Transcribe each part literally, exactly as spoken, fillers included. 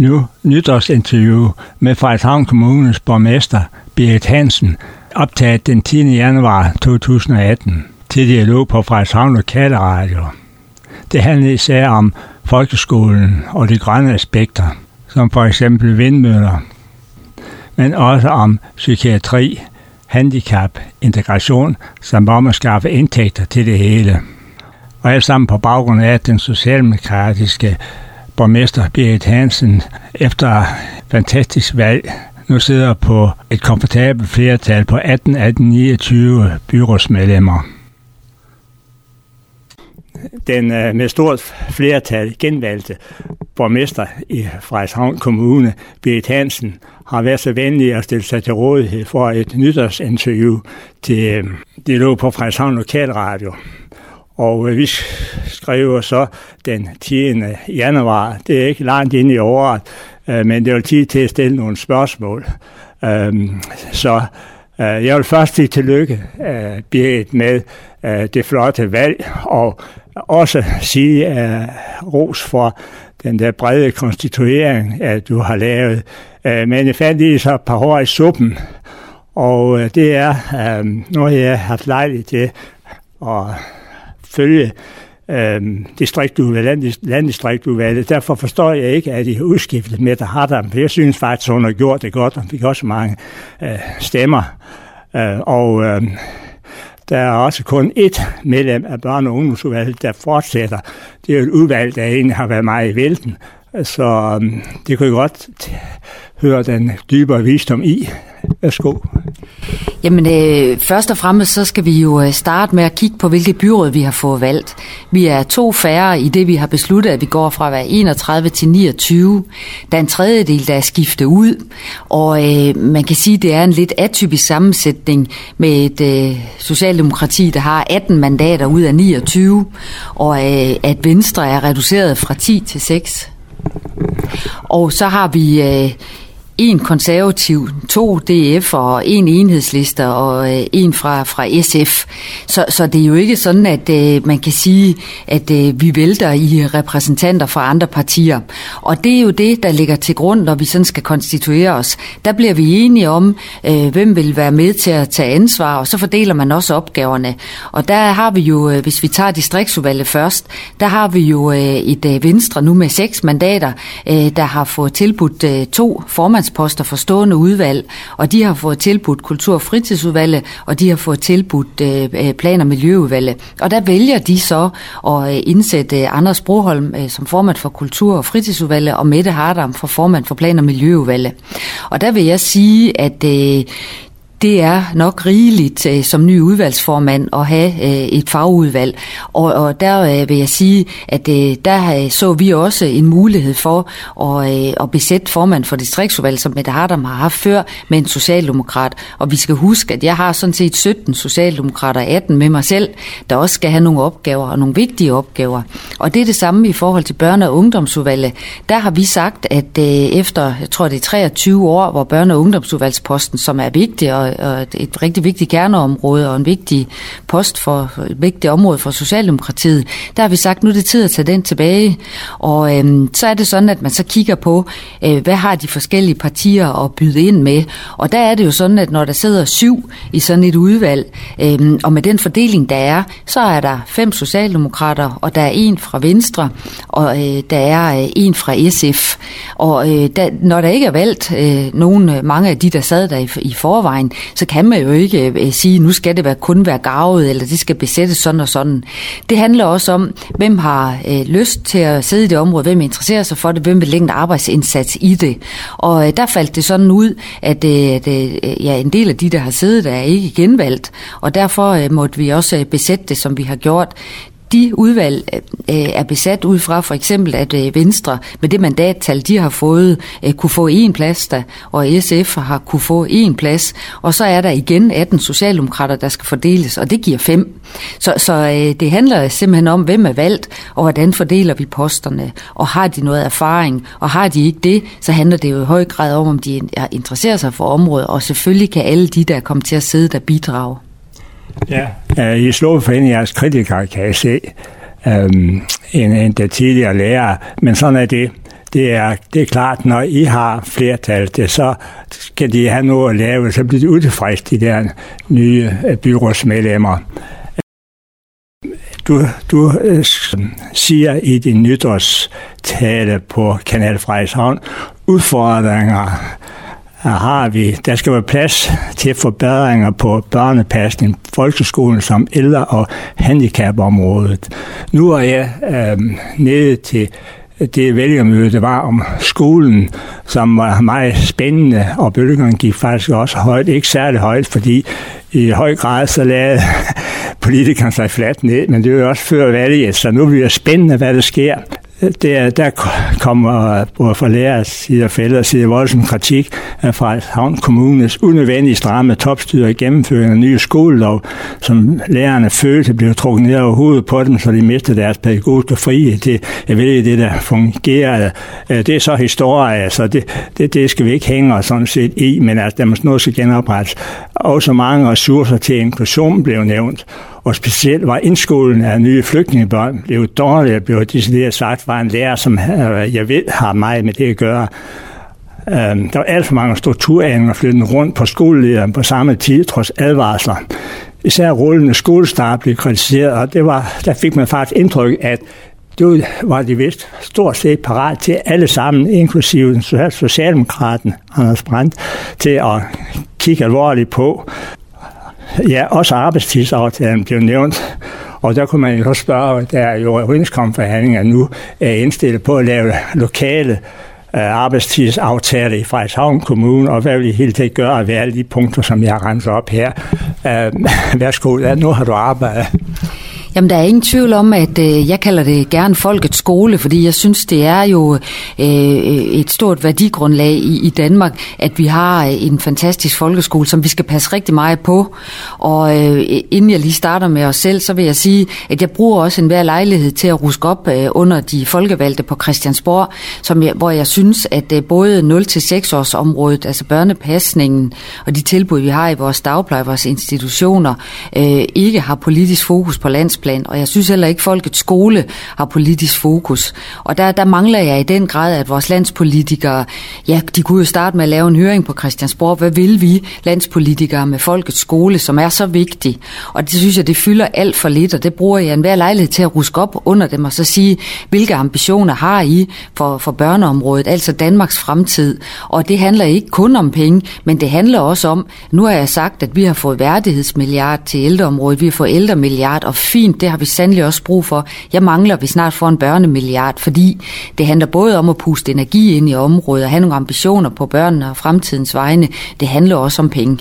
nu nytårsinterview med Frederikshavn Kommunes borgmester Birgit Hansen, optaget den tiende januar to tusind og atten til dialog på Frederikshavn Lokalradio. Det handler især om folkeskolen og de grønne aspekter, som for eksempel vindmøller, men også om psykiatri, handicap, integration, samt om at skaffe indtægter til det hele. Og alt sammen på baggrund af, at den socialdemokratiske borgmester Birgit Hansen efter fantastisk valg nu sidder på et komfortabelt flertal på atten af de niogtyve byrådsmedlemmer. Den med stort flertal genvalgte borgmester i Frederikshavn Kommune, Birgit Hansen, har været så venlig at stille sig til rådighed for et nytårsinterview til dialog på Frederikshavn Lokalradio. Og vi skriver så den tiende januar. Det er ikke langt inde i året, men det er tid til at stille nogle spørgsmål. Så jeg vil først sige tillykke, Birgit, med det flotte valg, og også sige ros for den der brede konstituering, at du har lavet. Men jeg fandt lige så et par hår i suppen, og det er noget, jeg har haft lejlighed til at følge øhm, distriktudvalget, landdistriktudvalget. Derfor forstår jeg ikke, at I har udskiftet Mette Hardam, for jeg synes faktisk, hun har gjort det godt, og fik også mange øh, stemmer. Øh, og øh, der er også kun ét medlem af børne- og ungdomsudvalget, der fortsætter. Det er jo et udvalg, der egentlig har været meget i vælten, så øh, det kunne jeg godt høre den dybere visdom i. Værsgo. Jamen, øh, først og fremmest så skal vi jo starte med at kigge på, hvilke byråd vi har fået valgt. Vi er to færre i det, vi har besluttet, at vi går fra at være enogtredive til niogtyve. Der er en tredjedel, der er skiftet ud, og øh, man kan sige, at det er en lidt atypisk sammensætning med et øh, socialdemokrati, der har atten mandater ud af niogtyve, og øh, at Venstre er reduceret fra ti til seks. Og så har vi øh, en konservativ, to D F og en enhedslister og øh, en fra, fra S F. Så, så det er jo ikke sådan, at øh, man kan sige, at øh, vi vælter i repræsentanter fra andre partier. Og det er jo det, der ligger til grund, når vi sådan skal konstituere os. Der bliver vi enige om, øh, hvem vil være med til at tage ansvar, og så fordeler man også opgaverne. Og der har vi jo, øh, hvis vi tager distriktsudvalget først, der har vi jo øh, et øh, Venstre nu med seks mandater, øh, der har fået tilbudt øh, to formands poster for stående udvalg, og de har fået tilbudt kultur- og fritidsudvalget, og de har fået tilbudt øh, plan- og miljøudvalget. Og der vælger de så at øh, indsætte øh, Anders Broholm øh, som formand for kultur- og fritidsudvalget, og Mette Hardam for formand for plan- og miljøudvalget. Og der vil jeg sige, at øh, det er nok rigeligt øh, som ny udvalgsformand at have øh, et fagudvalg. Og, og der øh, vil jeg sige, at øh, der øh, så vi også en mulighed for at, øh, at besætte formand for distriktsudvalget, som Mette Hardam har haft før, med en socialdemokrat. Og vi skal huske, at jeg har sådan set sytten socialdemokrater, atten med mig selv, der også skal have nogle opgaver, og nogle vigtige opgaver. Og det er det samme i forhold til børne- og ungdomsudvalget. Der har vi sagt, at øh, efter, jeg tror det er treogtyve år, hvor børne- og ungdomsudvalgsposten, som er vigtig og og et rigtig vigtigt kerneområde og en vigtig post for et vigtigt område for Socialdemokratiet, der har vi sagt, nu er det tid at tage den tilbage. Og øhm, så er det sådan, at man så kigger på, øh, hvad har de forskellige partier at byde ind med. Og der er det jo sådan, at når der sidder syv i sådan et udvalg, øh, og med den fordeling, der er, så er der fem socialdemokrater, og der er en fra Venstre, og øh, der er øh, en fra S F. Og øh, der, når der ikke er valgt øh, nogen, mange af de, der sad der i, i forvejen, så kan man jo ikke øh, sige, nu skal det være, kun være garvet, eller det skal besættes sådan og sådan. Det handler også om, hvem har øh, lyst til at sidde i det område, hvem interesserer sig for det, hvem vil lægge en arbejdsindsats i det. Og øh, der faldt det sådan ud, at, øh, at øh, ja, en del af de, der har siddet der, er ikke genvalgt, og derfor øh, måtte vi også øh, besætte det, som vi har gjort. De udvalg øh, er besat ud fra for eksempel, at øh, Venstre med det mandattal, de har fået, øh, kunne få en plads der, og S F har kunne få en plads, og så er der igen atten socialdemokrater, der skal fordeles, og det giver fem. Så, så øh, det handler simpelthen om, hvem er valgt, og hvordan fordeler vi posterne, og har de noget erfaring, og har de ikke det, så handler det jo i høj grad om, om de interesserer sig for området, og selvfølgelig kan alle de, der er kommet til at sidde, der bidrage. Ja, I slået for en af jeres kritikere, kan jeg se, øhm, en, en der tidligere lærer, men sådan er det. det er, det er klart, når I har flertal, det, så skal de have noget at lave, så bliver de utilfredse, de der nye byrådsmedlemmer. Du, du øh, siger i din nytårstale på Kanal Frederikshavn, udfordringer har vi. Der skal være plads til forbedringer på børnepasning, folkeskolen som ældre- og handicapområdet. Nu er jeg øh, nede til det vælgermøde, det var om skolen, som var meget spændende, og bølgerne gik faktisk også højt. Ikke særlig højt, fordi i høj grad så lavede politikerne sig fladt ned, men det er jo også før valget, så nu bliver det spændende, hvad der sker. Der, der kommer både fra lærers side og fælder side voldsom kritik fra Havn Kommunes unødvendige stramme topstyre i gennemføring af nye skolelov, som lærerne følte blev trukket ned over hovedet på dem, så de mistede deres pædagogiske frihed. Det, jeg ved ikke, det der fungerede. Det er så historie, så det, det, det skal vi ikke hænge os sådan set i, men altså, der må noget skal genoprettes. Også mange ressourcer til inklusion blev nævnt. Og specielt var indskolen af nye flygtningebørn blev dårligt, blev decideret sagt, var en lærer, som jeg ved har meget med det at gøre. Der var alt for mange strukturændringer flyttet rundt på skolelederen på samme tid, trods advarsler. Især rullende skolestart blev kritiseret, og det var, der fik man faktisk indtryk, at det var de vist stort set parat til alle sammen, inklusive Socialdemokraten Anders Brandt, til at kigge alvorligt på. Ja, også arbejdstidsaftalen blev nævnt, og der kunne man jo spørge, der er jo overenskomstforhandlinger nu er indstillet på at lave lokale uh, arbejdstidsaftaler i Frederikshavn Kommune, og hvad vil I helt taget gøre ved alle de punkter, som jeg har renset op her? Uh, værsgo, ja, nu har du arbejdet. Jamen, der er ingen tvivl om, at øh, jeg kalder det gerne folkets skole, fordi jeg synes, det er jo øh, et stort værdigrundlag i, i Danmark, at vi har en fantastisk folkeskole, som vi skal passe rigtig meget på. Og øh, inden jeg lige starter med os selv, så vil jeg sige, at jeg bruger også enhver lejlighed til at ruske op øh, under de folkevalgte på Christiansborg, som jeg, hvor jeg synes, at øh, både nul til seks års området, altså børnepasningen og de tilbud, vi har i vores dagpleje, vores institutioner, øh, ikke har politisk fokus på lands plan, og jeg synes heller ikke, at folkets skole har politisk fokus. Og der, der mangler jeg i den grad, at vores landspolitikere, ja, de kunne jo starte med at lave en høring på Christiansborg. Hvad vil vi landspolitikere med folkets skole, som er så vigtig? Og det synes jeg, det fylder alt for lidt, og det bruger jeg enhver lejlighed til at ruske op under dem, og så sige, hvilke ambitioner har I for, for børneområdet, altså Danmarks fremtid. Og det handler ikke kun om penge, men det handler også om, nu har jeg sagt, at vi har fået værdighedsmilliard til ældreområdet, vi har fået ældremilliard, og fint, det har vi sandelig også brug for. Jeg mangler, at vi snart får en børnemilliard, fordi det handler både om at puste energi ind i området og have nogle ambitioner på børnene og fremtidens vegne. Det handler også om penge.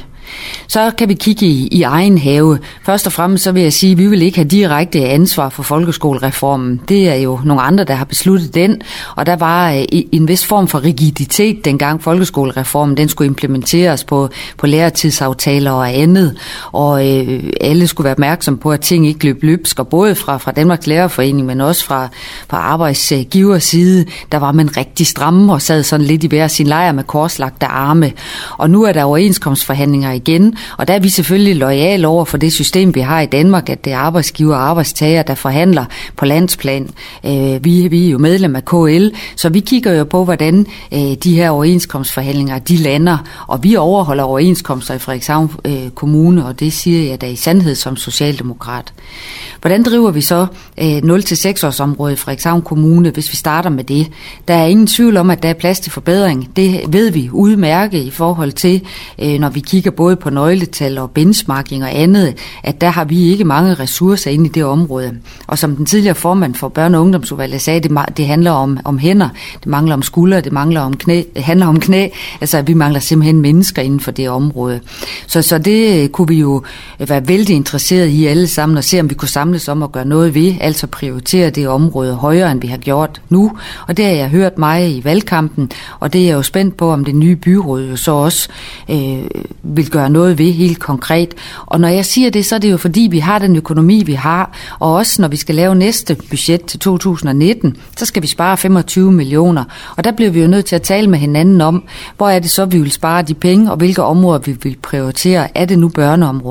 Så kan vi kigge i, i egen have. Først og fremmest så vil jeg sige, at vi vil ikke have direkte ansvar for folkeskolereformen. Det er jo nogle andre, der har besluttet den, og der var en vis form for rigiditet, dengang folkeskolereformen den skulle implementeres på, på lærertidsaftaler og andet, og øh, alle skulle være opmærksom på, at ting ikke løb løbsk, og både fra, fra Danmarks Lærerforening, men også fra, fra arbejdsgivers side, der var man rigtig stramme og sad sådan lidt i hver sin lejr med korslagte arme. Og nu er der overenskomstforhandlinger igen, og der er vi selvfølgelig loyale over for det system, vi har i Danmark, at det er arbejdsgiver og arbejdstager, der forhandler på landsplan. Øh, vi, vi er jo medlem af K L, så vi kigger jo på, hvordan øh, de her overenskomstforhandlinger, de lander, og vi overholder overenskomster i Frederikshavn øh, Kommune, og det siger jeg da i sandhed som socialdemokrat. Hvordan driver vi så øh, nul til seks års området i Frederikshavn Kommune, hvis vi starter med det? Der er ingen tvivl om, at der er plads til forbedring. Det ved vi udmærket i forhold til, øh, når vi kigger både på nøgletal og benchmarking og andet, at der har vi ikke mange ressourcer inde i det område. Og som den tidligere formand for Børne- og Ungdomsudvalget sagde, det, det handler om, om hænder, det mangler om skuldre, det mangler om knæ, det handler om knæ, altså vi mangler simpelthen mennesker inden for det område. Så, så det kunne vi jo være vældig interesseret i alle sammen, og se om vi kunne samles om at gøre noget ved, altså prioritere det område højere, end vi har gjort nu. Og det har jeg hørt mig i valgkampen, og det er jeg jo spændt på, om det nye byråd jo så også øh, vil gøre noget ved helt konkret. Og når jeg siger det, så er det jo fordi, vi har den økonomi, vi har, og også når vi skal lave næste budget til to tusind og nitten, så skal vi spare femogtyve millioner. Og der bliver vi jo nødt til at tale med hinanden om, hvor er det så, vi vil spare de penge, og hvilke områder vi vil prioritere. Er det nu børneområdet?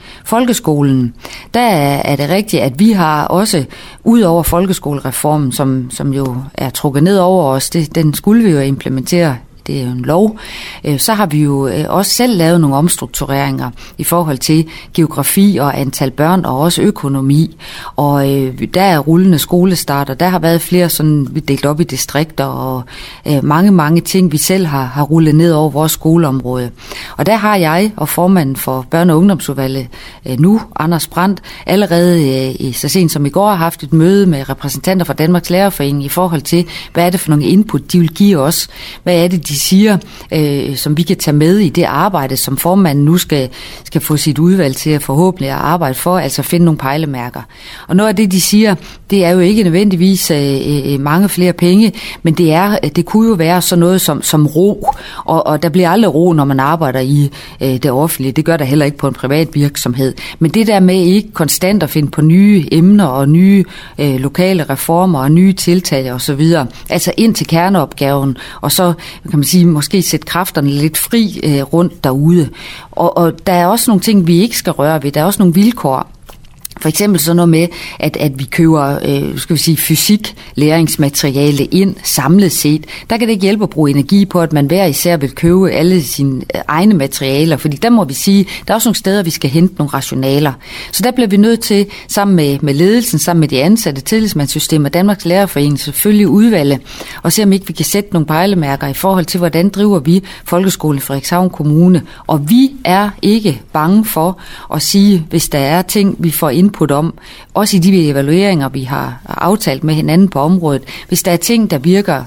Folkeskolen, der er det rigtigt, at vi har også, ud over folkeskolereformen, som, som jo er trukket ned over os, det, den skulle vi jo implementere, det er jo en lov, så har vi jo også selv lavet nogle omstruktureringer i forhold til geografi og antal børn og også økonomi. Og der er rullende skolestart, og der har været flere sådan, vi delt op i distrikter og mange, mange ting, vi selv har, har rullet ned over vores skoleområde. Og der har jeg og formanden for Børne- og Ungdomsudvalget nu, Anders Brandt, allerede i, så sent som i går har haft et møde med repræsentanter fra Danmarks Lærerforening i forhold til, hvad er det for nogle input, de vil give os? Hvad er det, de siger, øh, som vi kan tage med i det arbejde, som formanden nu skal, skal få sit udvalg til at forhåbentlig at arbejde for, altså finde nogle pejlemærker. Og noget af det, de siger, det er jo ikke nødvendigvis øh, mange flere penge, men det er, det kunne jo være sådan noget som, som ro, og, og der bliver aldrig ro, når man arbejder i øh, det offentlige. Det gør der heller ikke på en privat virksomhed. Men det der med ikke konstant at finde på nye emner og nye øh, lokale reformer og nye tiltag osv., altså ind til kerneopgaven, og så kan man sige, måske sætte kræfterne lidt fri øh, rundt derude. Og, og der er også nogle ting, vi ikke skal røre ved. Der er også nogle vilkår. For eksempel sådan noget med, at, at vi køber øh, skal vi sige, fysik-læringsmateriale ind samlet set. Der kan det ikke hjælpe at bruge energi på, at man hver især vil købe alle sine egne materialer, fordi der må vi sige, der er også nogle steder, vi skal hente nogle rationaler. Så der bliver vi nødt til, sammen med, med ledelsen, sammen med de ansatte, tillidsmandssystemer, Danmarks Lærerforening, selvfølgelig udvalge, og se om ikke vi kan sætte nogle pejlemærker i forhold til, hvordan driver vi folkeskolen i Frederikshavn Kommune. Og vi er ikke bange for at sige, hvis der er ting, vi får ind input om, også i de evalueringer, vi har aftalt med hinanden på området. Hvis der er ting, der virker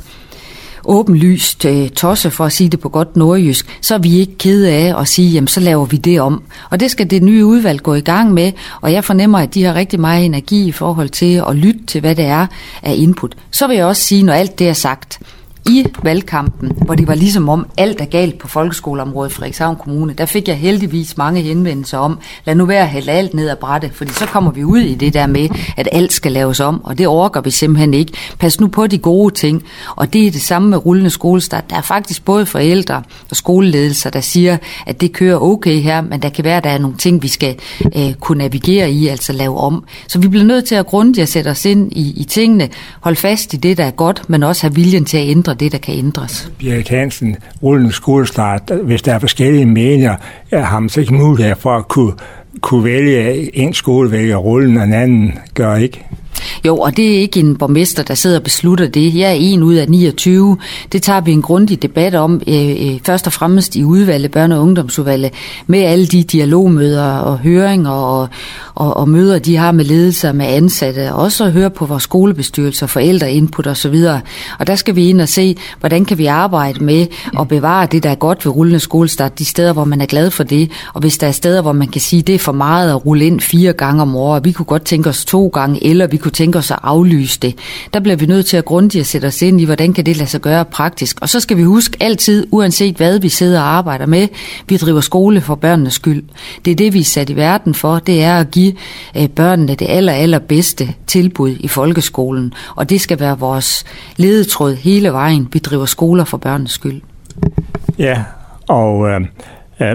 åbenlyst øh, tosse, for at sige det på godt nordjysk, så er vi ikke kede af at sige, jamen så laver vi det om. Og det skal det nye udvalg gå i gang med, og jeg fornemmer, at de har rigtig meget energi i forhold til at lytte til, hvad det er af input. Så vil jeg også sige, når alt det er sagt, i valgkampen, hvor det var ligesom om alt er galt på folkeskoleområdet i Frederikshavn Kommune, der fik jeg heldigvis mange henvendelser om, lad nu være at hælde alt ned ad brættet, fordi så kommer vi ud i det der med, at alt skal laves om, og det orker vi simpelthen ikke. Pas nu på de gode ting, og det er det samme med rullende skolestart. Der er faktisk både forældre og skoleledelser, der siger, at det kører okay her, men der kan være, at der er nogle ting, vi skal øh, kunne navigere i, altså lave om. Så vi bliver nødt til at grundigt at sætte os ind i, i tingene, holde fast i det, der er godt, men også have viljen til at ændre det, der kan ændres. Birgit Hansen, rullende skolestart, hvis der er forskellige meninger, har man så ikke mulighed for at kunne, kunne vælge en skole, vælge rullen, og en anden gør ikke? Jo, og det er ikke en borgmester, der sidder og beslutter det. Jeg er en ud af niogtyve. Det tager vi en grundig debat om, øh, først og fremmest i udvalget, børne- og ungdomsudvalget, med alle de dialogmøder og høringer og, og, og møder, de har med ledelser, med ansatte, og også at høre på vores skolebestyrelser, forældreinput og så videre. Og der skal vi ind og se, hvordan kan vi arbejde med at bevare det, der er godt ved rullende skolestart, de steder, hvor man er glad for det, og hvis der er steder, hvor man kan sige, det er for meget at rulle ind fire gange om året, vi kunne godt tænke os to gange, eller vi kunne tænke os at aflyse det. Der bliver vi nødt til at grundigt sætte os ind i, hvordan kan det lade sig gøre praktisk. Og så skal vi huske altid, uanset hvad vi sidder og arbejder med, vi driver skole for børnenes skyld. Det er det, vi er sat i verden for, det er at give øh, børnene det aller, aller bedste tilbud i folkeskolen. Og det skal være vores ledetråd hele vejen. Vi driver skoler for børnenes skyld. Ja, og øh, øh,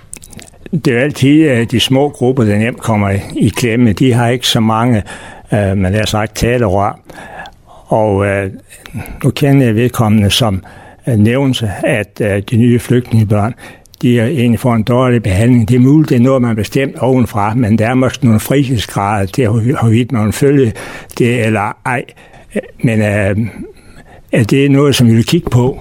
det er altid øh, de små grupper, der nemt kommer i, i klemme. De har ikke så mange Uh, man har sagt talerør. Og uh, nu kender jeg vedkommende, som uh, nævner, at uh, de nye flygtningebørn, de er egentlig får en dårlig behandling. Det er muligt, det er noget, man bestemt ovenfra, men der er måske nogle frihedsgrader til, hvorvidt man følge det eller ej. Men uh, er det noget, som vi vil kigge på?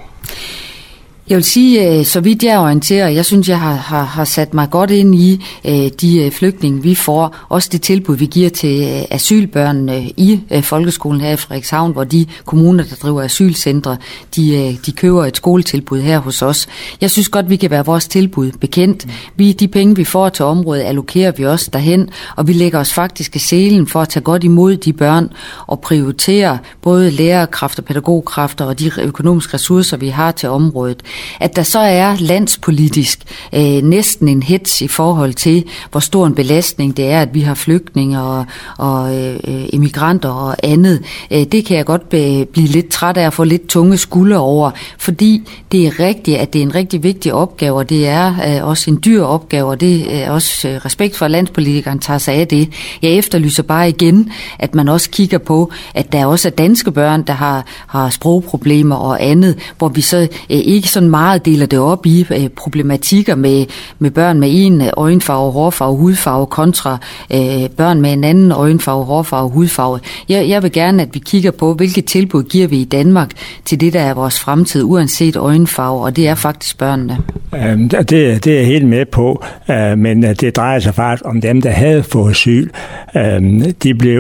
Jeg vil sige, så vidt jeg orienterer, jeg synes, jeg har, har, har sat mig godt ind i de flygtninge, vi får. Også det tilbud, vi giver til asylbørnene i folkeskolen her i Frederikshavn, hvor de kommuner, der driver asylcentre, de, de køber et skoletilbud her hos os. Jeg synes godt, vi kan være vores tilbud bekendt. Vi, de penge, vi får til området, allokerer vi også derhen, og vi lægger os faktisk i selen for at tage godt imod de børn og prioritere både lærerkræfter, pædagogkræfter og de økonomiske ressourcer, vi har til området. At der så er landspolitisk øh, næsten en hets i forhold til, hvor stor en belastning det er, at vi har flygtninge og, og øh, immigranter og andet. Øh, det kan jeg godt be, blive lidt træt af at få lidt tunge skuldre over, fordi det er rigtigt, at det er en rigtig vigtig opgave, og det er øh, også en dyr opgave, og det er også øh, respekt for, at landspolitikeren tager sig af det. Jeg efterlyser bare igen, at man også kigger på, at der også er danske børn, der har, har sprogproblemer og andet, hvor vi så øh, ikke sådan meget deler det op i øh, problematikker med, med børn med en øjenfarve, hårfarve, hudfarve kontra øh, børn med en anden øjenfarve, hårfarve, hudfarve. Jeg, jeg vil gerne, at vi kigger på, hvilke tilbud giver vi i Danmark til det, der er vores fremtid, uanset øjenfarve, og det er faktisk børnene. Um, det, det er jeg helt med på, uh, men uh, det drejer sig faktisk om dem, der havde fået asyl. Um, de blev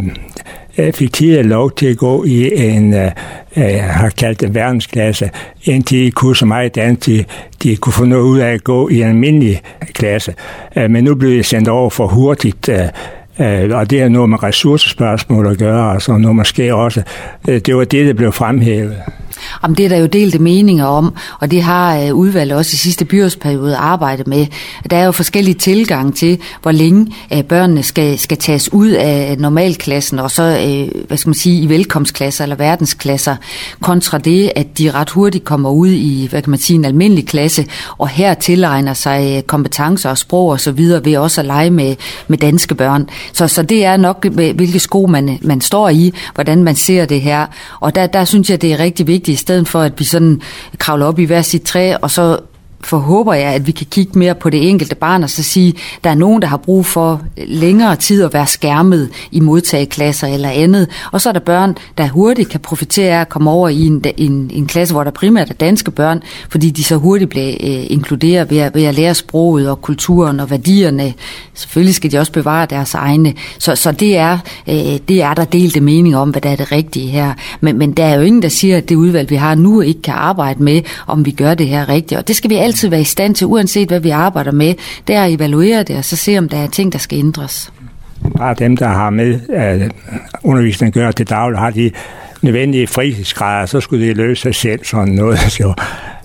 uh, fik tidligere lov til at gå i en, uh, jeg har kaldt det verdensklasse, indtil de kunne så meget dansk, de, de kunne få noget ud af at gå i en almindelig klasse. Uh, men nu blev de sendt over for hurtigt, uh, Uh, og det er noget med ressourcespørgsmål at gøre, og så noget måske også. Uh, det var det, der blev fremhævet. Jamen, det er der jo delte meninger om, og det har uh, udvalget også i sidste byrådsperiode arbejdet med. Der er jo forskellige tilgang til, hvor længe uh, børnene skal, skal tages ud af normalklassen, og så uh, hvad skal man sige, i velkomstklasser eller verdensklasser, kontra det, at de ret hurtigt kommer ud i, hvad kan man sige, en almindelig klasse, og her tilegner sig uh, kompetencer og sprog og så videre, ved også at lege med, med danske børn. Så, så det er nok, hvilke sko man, man står i, hvordan man ser det her, og der, der synes jeg, det er rigtig vigtigt, i stedet for, at vi sådan kravler op i hver sit træ, og så forhåber jeg, at vi kan kigge mere på det enkelte barn og så sige, at der er nogen, der har brug for længere tid at være skærmet i modtageklasser eller andet. Og så er der børn, der hurtigt kan profitere af at komme over i en, en, en klasse, hvor der primært er danske børn, fordi de så hurtigt bliver øh, inkluderet ved at, ved at lære sproget og kulturen og værdierne. Selvfølgelig skal de også bevare deres egne. Så, så det, er, øh, det er der delte mening om, hvad der er det rigtige her. Men, men der er jo ingen, der siger, at det udvalg, vi har nu, ikke kan arbejde med, om vi gør det her rigtigt. Og det skal vi altid være i stand til, uanset hvad vi arbejder med, det er at evaluere det, og så se, om der er ting, der skal ændres. Bare dem, der har med uh, undervisning at gøre til daglig, har de nødvendige fritidsgrader, så skulle de løse sig selv sådan noget. Så,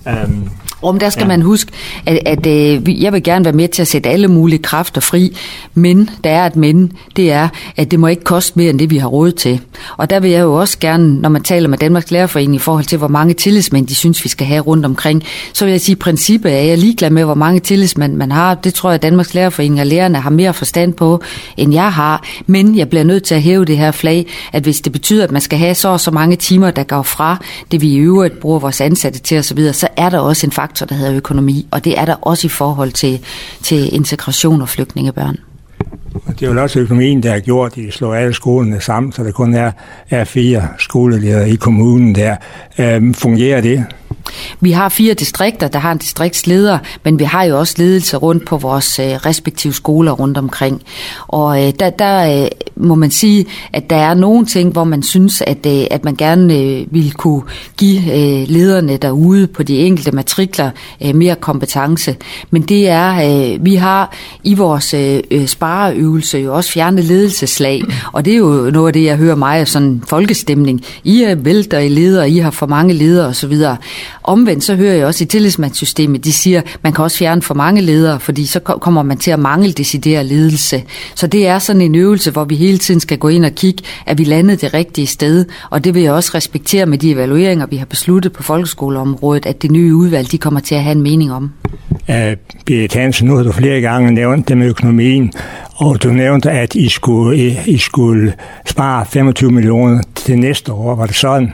um Om der skal ja. man huske, at, at, at jeg vil gerne være med til at sætte alle mulige kræfter fri, men der er et men, det er, at det må ikke koste mere end det, vi har råd til. Og der vil jeg jo også gerne, når man taler med Danmarks Lærerforening i forhold til, hvor mange tillidsmænd de synes, vi skal have rundt omkring, så vil jeg sige, at princippet er, at jeg er ligeglad med, hvor mange tillidsmænd man har. Det tror jeg, at Danmarks Lærerforening og lærerne har mere forstand på, end jeg har. Men jeg bliver nødt til at hæve det her flag, at hvis det betyder, at man skal have så og så mange timer, der går fra det, vi i øvrigt bruger vores ansatte til osv., så er der også en faktor, der hedder økonomi, og det er der også i forhold til, til integration og flygtningebørn. Det er jo også økonomien, der har gjort, at de slår alle skolerne sammen, så der kun er, er fire skoleledere i kommunen der. Øhm, fungerer det? Vi har fire distrikter, der har en distriktsleder, men vi har jo også ledelse rundt på vores øh, respektive skoler rundt omkring. Og øh, der, der øh, må man sige, at der er nogle ting, hvor man synes, at, øh, at man gerne øh, ville kunne give øh, lederne derude på de enkelte matrikler øh, mere kompetence. Men det er, øh, vi har i vores øh, spareøvelse jo også fjernet ledelseslag, og det er jo noget af det, jeg hører mig af sådan folkestemning. I er vælter i ledere, I har for mange ledere osv. Omvendt så hører jeg også i tillidsmandssystemet, de siger, at man kan også fjerne for mange ledere, fordi så kommer man til at mangle decideret ledelse. Så det er sådan en øvelse, hvor vi hele tiden skal gå ind og kigge, at vi landet det rigtige sted, og det vil jeg også respektere med de evalueringer, vi har besluttet på folkeskoleområdet, at det nye udvalg, de kommer til at have en mening om. Uh, Berit Hansen, nu har du flere gange nævnt det med økonomien, og du nævnte, at I skulle, I, I skulle spare femogtyve millioner til næste år. Var det sådan?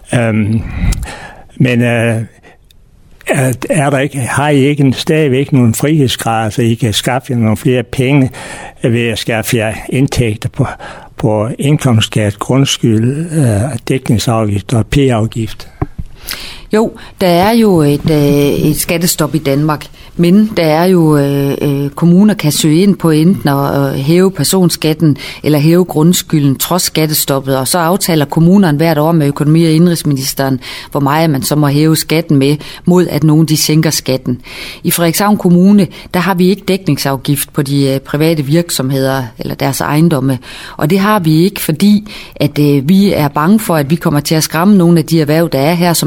Um, Men øh, er der ikke, har I ikke stadigvæk nogle frihedsgrader, så I kan skaffe jer nogle flere penge ved at skaffe jer indtægter på, på indkomstskat, grundskyld, øh, dækningsafgift og P-afgift? Jo, der er jo et, øh, et skattestop i Danmark, men der er jo øh, kommuner kan søge ind på enten at hæve personskatten eller hæve grundskylden trods skattestoppet, og så aftaler kommunerne hvert år med økonomi- og indenrigsministeren, hvor meget man så må hæve skatten med, mod at nogen de sænker skatten. I Frederikshavn Kommune, der har vi ikke dækningsafgift på de øh, private virksomheder eller deres ejendomme, og det har vi ikke, fordi at øh, vi er bange for, at vi kommer til at skræmme nogle af de erhverv, der er her, som er så vigtige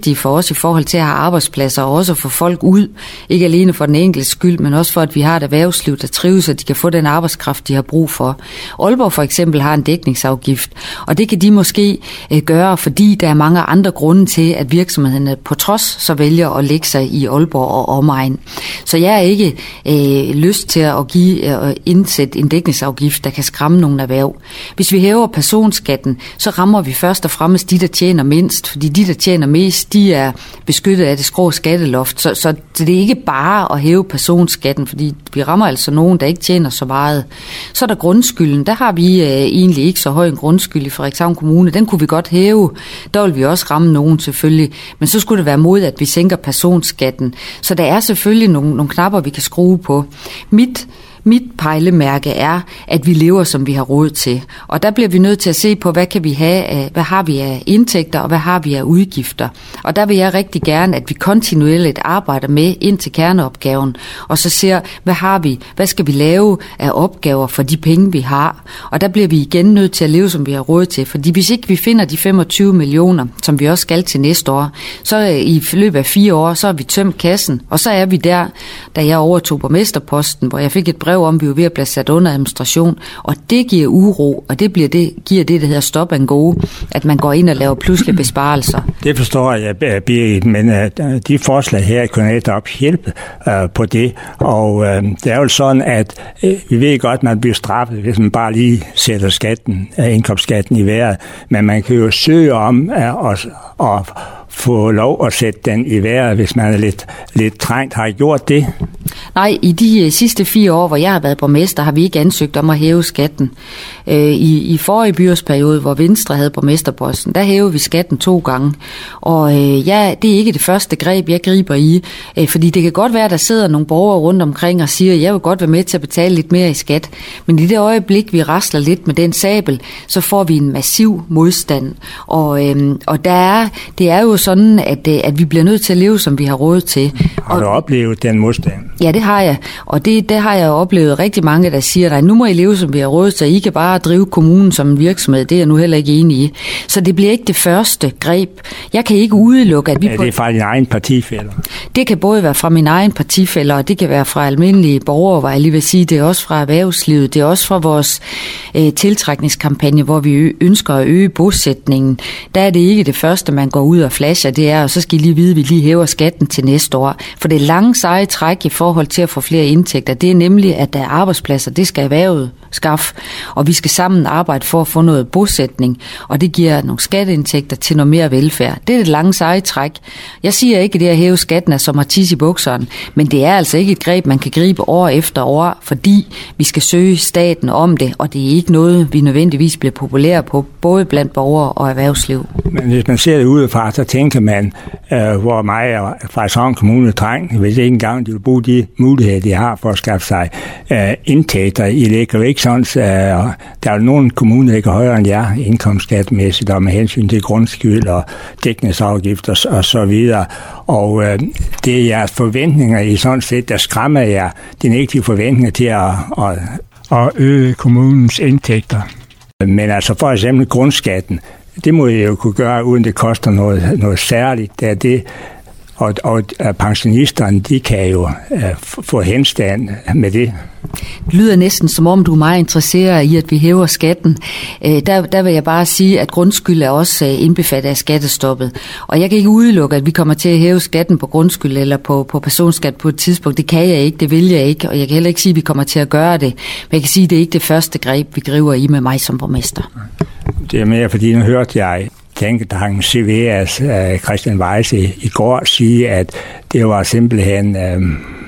vigtige for os i forhold til at have arbejdspladser og også at få folk ud. Ikke alene for den enkelte skyld, men også for, at vi har et erhvervsliv, der trives, og de kan få den arbejdskraft, de har brug for. Aalborg for eksempel har en dækningsafgift, og det kan de måske øh, gøre, fordi der er mange andre grunde til, at virksomhederne på trods så vælger at lægge sig i Aalborg og omegn. Så jeg er ikke øh, lyst til at give øh, indsætte en dækningsafgift, der kan skræmme nogle erhverv. Hvis vi hæver personskatten, så rammer vi først og fremmest de, der tjener mindst, fordi de, der tjener mest, de er beskyttet af det skrå skatteloft. Så, så det er ikke bare at hæve personskatten, fordi vi rammer altså nogen, der ikke tjener så meget. Så er der grundskylden. Der har vi øh, egentlig ikke så høj en grundskyld i Frederikshavn Kommune. Den kunne vi godt hæve. Der vil vi også ramme nogen selvfølgelig. Men så skulle det være mod, at vi sænker personskatten. Så der er selvfølgelig nogle, nogle knapper, vi kan skrue på. Mit Mit pejlemærke er, at vi lever, som vi har råd til. Og der bliver vi nødt til at se på, hvad kan vi have af, hvad har vi af indtægter, og hvad har vi af udgifter. Og der vil jeg rigtig gerne, at vi kontinuerligt arbejder med ind til kerneopgaven, og så ser, hvad har vi, hvad skal vi lave af opgaver for de penge, vi har. Og der bliver vi igen nødt til at leve, som vi har råd til. Fordi hvis ikke vi finder de femogtyve millioner, som vi også skal til næste år, så i løbet af fire år, så har vi tømt kassen. Og så er vi der, da jeg overtog borgmesterposten, hvor jeg fik et brev om, vi er ved at blive sat under administration, og det giver uro, og det, bliver det giver det, der hedder stop and go, at man går ind og laver pludselige besparelser. Det forstår jeg, Birgit, men uh, de forslag her kunne netop hjælpe uh, på det, og uh, det er jo sådan, at uh, vi ved godt, at man bliver straffet, hvis man bare lige sætter skatten, uh, indkomstskatten i vejret, men man kan jo søge om uh, at, at få lov at sætte den i vejret, hvis man er lidt, lidt trængt. Har I gjort det? Nej, i de uh, sidste fire år, hvor jeg har været borgmester, har vi ikke ansøgt om at hæve skatten. Uh, i, I forrige byrådsperiode, hvor Venstre havde borgmesterposten, der hævede vi skatten to gange. Og uh, ja, det er ikke det første greb, jeg griber i, uh, fordi det kan godt være, at der sidder nogle borgere rundt omkring og siger, at jeg vil godt være med til at betale lidt mere i skat. Men i det øjeblik, vi rasler lidt med den sabel, så får vi en massiv modstand. Og, uh, og der er, det er jo sådan, at, uh, at vi bliver nødt til at leve, som vi har råd til. Har du og, oplevet den modstand? Ja, det har jeg. Og det, det har jeg oplevet rigtig mange, der siger, nej, nu må I leve, som vi har råd til. I kan bare drive kommunen som en virksomhed. Det er jeg nu heller ikke enig i. Så det bliver ikke det første greb. Jeg kan ikke udelukke, at vi... Er det fra dine egne partifæller? Det kan både være fra mine egne partifæller, og det kan være fra almindelige borgere, hvor jeg lige vil sige, det er også fra erhvervslivet. Det er også fra vores øh, tiltrækningskampagne, hvor vi ønsker at øge bosætningen. Der er det ikke det første, man går ud og flasher. Det er, og så skal I lige vide, at vi lige hæver skatten til næste år. For det er lange seje træk i forhold til at få flere indtægter. Det er nemlig, at der er arbejdspladser. Det skal erhvervet skaffe. Og vi skal sammen arbejde for at få noget bosætning. Og det giver nogle skatteindtægter til noget mere velfærd. Det er et lange seje træk. Jeg siger ikke, at det at hæve skatten er som at tisse i bukserne. Men det er altså ikke et greb, man kan gribe år efter år, fordi vi skal søge staten om det. Og det er ikke noget, vi nødvendigvis bliver populære på, både blandt borgere og erhvervsliv. Men hvis man ser det udefra, så tænker man, øh, hvor mig og Frederikshavn Kommune træng, hvis ikke engang de vil bruge de muligheder, de har for at skaffe sig øh, indtægter. I ligger jo ikke sådan, øh, der er jo nogle kommuner, der ligger højere end jer indkomstskatmæssigt, og med hensyn til grundskyld og dækningsafgifter og så videre. Og øh, det er jeres forventninger i sådan set, der skræmmer jer de negative forventninger til at, at, at øge kommunens indtægter. Men altså for eksempel grundskatten, det må I jo kunne gøre, uden det koster noget, noget særligt. Det er det, og, og pensionisterne, de kan jo uh, få henstand med det. Det lyder næsten som om, du er meget interesseret i, at vi hæver skatten. Der, der vil jeg bare sige, at grundskyld er også indbefattet af skattestoppet. Og jeg kan ikke udelukke, at vi kommer til at hæve skatten på grundskyld eller på, på personskat på et tidspunkt. Det kan jeg ikke, det vil jeg ikke. Og jeg kan heller ikke sige, at vi kommer til at gøre det. Men jeg kan sige, at det er ikke det første greb, vi griber i med mig som borgmester. Det er mere, fordi nu hørte jeg tænketanken C V A's uh, Christian Weise i, i går sige, at det var simpelthen uh,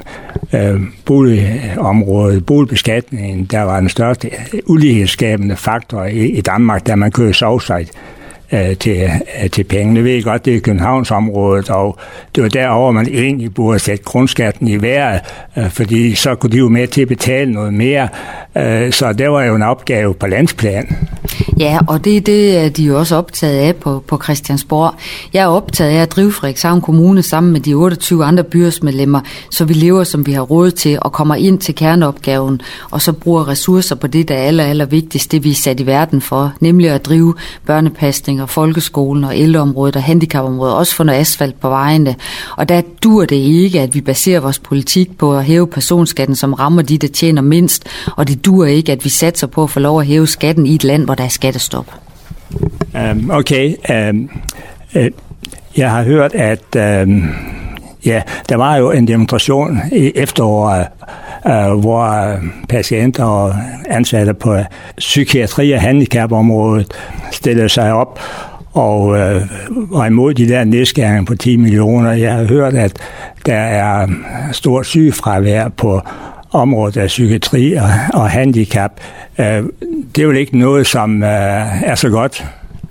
uh, boligområdet, boligbeskatningen, der var den største ulighedsskabende faktor i, i Danmark, da man kunne sove sig uh, til, uh, til penge. Jeg ved godt, det er Københavnsområdet, og det var derover man egentlig burde sætte grundskatten i vejret, uh, fordi så kunne de jo med til at betale noget mere. Uh, så det var jo en opgave på landsplan. Ja, og det, det er de jo også optaget af på, på Christiansborg. Jeg er optaget af at drive Frederikshavn Kommune sammen med de otteogtyve andre byrådsmedlemmer, så vi lever, som vi har råd til, og kommer ind til kerneopgaven, og så bruger ressourcer på det, der er aller, aller vigtigst, det vi er sat i verden for, nemlig at drive børnepasning, bygninger, folkeskolen og ældreområdet og handicapområdet, også for noget asfalt på vejene. Og der dur det ikke, at vi baserer vores politik på at hæve personskatten, som rammer de, der tjener mindst, og det dur ikke, at vi satser på at få lov at hæve skatten i et land, hvor der er skattestop. Um, okay. Um, uh, jeg har hørt, at um, ja, der var jo en demonstration i efteråret, uh, hvor patienter og ansatte på psykiatri- og handicapområdet stillede sig op og uh, var imod de der nedskæringer på ti millioner. Jeg har hørt, at der er stort sygefravær på området af psykiatri og, og handicap. Uh, det er jo ikke noget, som uh, er så godt.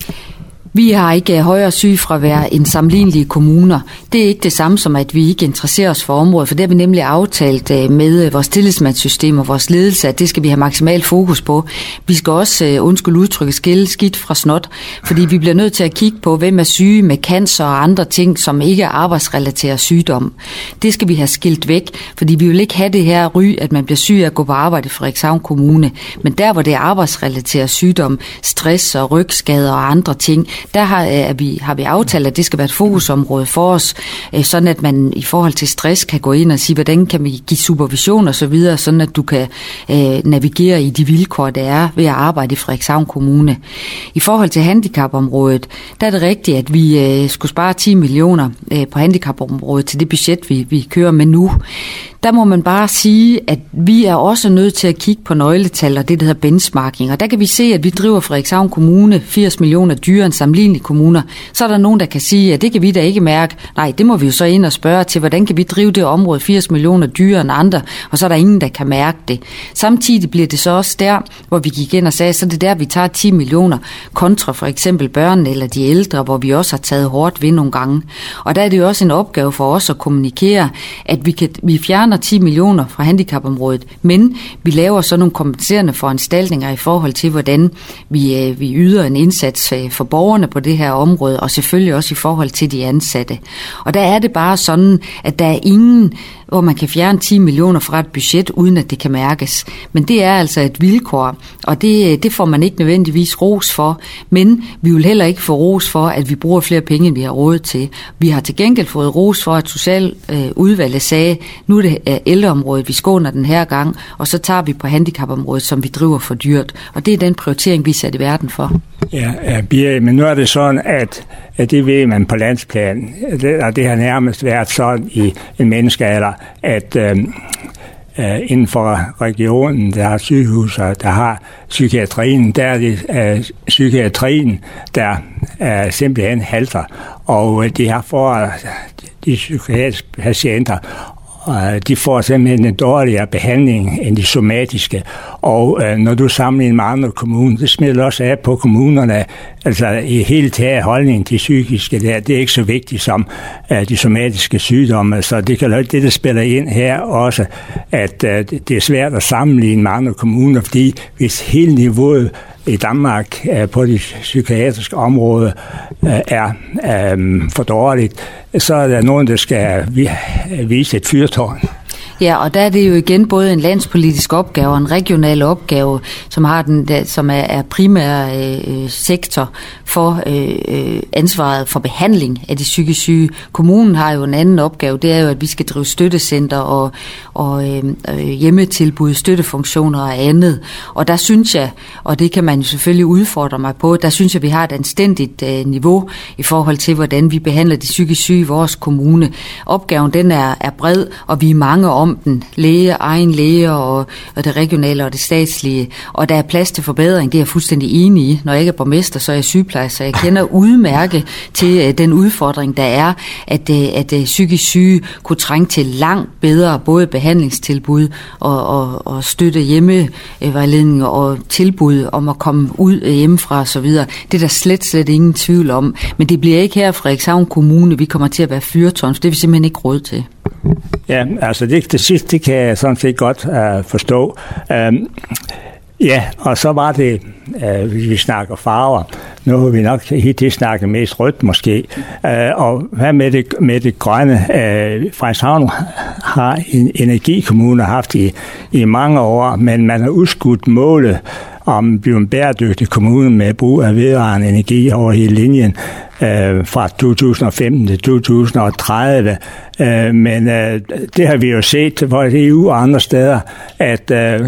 Vi har ikke højere sygefravær end sammenlignelige kommuner. Det er ikke det samme som, at vi ikke interesserer os for området, for det har vi nemlig aftalt med vores tillidsmandssystem og vores ledelse, at det skal vi have maksimalt fokus på. Vi skal også, undskyld udtrykket, skille skidt fra snot, fordi vi bliver nødt til at kigge på, hvem er syge med cancer og andre ting, som ikke er arbejdsrelateret sygdom. Det skal vi have skilt væk, fordi vi vil ikke have det her ry, at man bliver syg af at gå på arbejde i Frederikshavn Kommune. Men der, hvor det er arbejdsrelateret sygdom, stress og rygskader og andre ting, der har, er vi, har vi aftalt, at det skal være et fokusområde for os, sådan at man i forhold til stress kan gå ind og sige, hvordan kan vi give supervision og så videre, sådan at du kan øh, navigere i de vilkår, der er ved at arbejde i Frederikshavn Kommune. I forhold til handicapområdet, der er det rigtigt, at vi øh, skulle spare ti millioner øh, på handicapområdet til det budget, vi, vi kører med nu. Der må man bare sige, at vi er også nødt til at kigge på nøgletal og det, der hedder benchmarking. Og der kan vi se, at vi driver Frederikshavn Kommune firs millioner dyrere end sammenlignelige kommuner. Så er der nogen, der kan sige, at det kan vi da ikke mærke. Nej, det må vi jo så ind og spørge til, hvordan kan vi drive det område firs millioner dyrere end andre, og så er der ingen, der kan mærke det. Samtidig bliver det så også der, hvor vi gik ind og sagde, så er det der, vi tager ti millioner kontra for eksempel børn eller de ældre, hvor vi også har taget hårdt ved nogle gange. Og der er det jo også en opgave for os at kommunikere, at vi, kan, vi fjerner ti millioner fra handicapområdet, men vi laver så nogle kompenserende foranstaltninger i forhold til, hvordan vi, vi yder en indsats for borgerne på det her område, og selvfølgelig også i forhold til de ansatte. Og der er det bare sådan, at der er ingen, hvor man kan fjerne ti millioner fra et budget, uden at det kan mærkes. Men det er altså et vilkår, og det, det får man ikke nødvendigvis ros for, men vi vil heller ikke få ros for, at vi bruger flere penge, end vi har råd til. Vi har til gengæld fået ros for, at Socialudvalget sagde, nu er det ældreområdet, vi skåner den her gang, og så tager vi på handicapområdet, som vi driver for dyrt. Og det er den prioritering, vi er sat i verden for. Ja, Birgit, men nu er det sådan, at, at det ved man på landsplan, og det har nærmest været sådan i en menneskealder, at øh, øh, inden for regionen, der har sygehus, og der har psykiatrien, der er det øh, psykiatrien, der øh, simpelthen halter, og øh, de har for de psykiatriske patienter, de får simpelthen en dårligere behandling end de somatiske. Og øh, når du sammenligner med andre kommuner, det smider også af på kommunerne. Altså i hele taget holdningen til psykiske, der, det er ikke så vigtigt som øh, de somatiske sygdomme. Så det kan det, der spiller ind her også, at øh, det er svært at sammenligne med andre kommuner, fordi hvis hele niveauet i Danmark øh, på de psykiatriske områder øh, er øh, for dårligt, så er der nogen, der skal vise et fyrtårn. Ja, og der er det jo igen både en landspolitisk opgave og en regional opgave, som har den, der, som er, er primær øh, sektor for øh, ansvaret for behandling af de psykisk syge. Kommunen har jo en anden opgave, det er jo, at vi skal drive støttecenter og, og øh, hjemmetilbud, støttefunktioner og andet. Og der synes jeg, og det kan man jo selvfølgelig udfordre mig på, der synes jeg, vi har et anstændigt øh, niveau i forhold til, hvordan vi behandler de psykisk syge i vores kommune. Opgaven, den er, er bred, og vi er mange om den. Læge, egen læge og, og det regionale og det statslige. Og der er plads til forbedring, det er jeg fuldstændig enig i. Når jeg ikke er borgmester, så er jeg sygeplejerske, så jeg kender udmærke til uh, den udfordring, der er, at, uh, at uh, psykisk syge kunne trænge til langt bedre både behandlingstilbud og, og, og støtte hjemmevejledning og tilbud om at komme ud hjemmefra og så videre. Det er der slet, slet ingen tvivl om. Men det bliver ikke her i Frederikshavn Kommune, vi kommer til at være fyrtårn, det er vi simpelthen ikke råd til. Ja, altså det, det sidste, det kan jeg sådan set godt uh, forstå. Um, ja, og så var det, uh, hvis vi snakker farver, nu har vi nok hittil snakket mest rødt måske, uh, og hvad med det, med det grønne? Uh, Frederikshavn har en energikommune haft i, i mange år, men man har udskudt målet om at blive en bæredygtig kommune med brug af vedvarende energi over hele linjen øh, fra to tusind og femten til to tusind og tredive. Øh, men øh, det har vi jo set på E U og andre steder, at øh,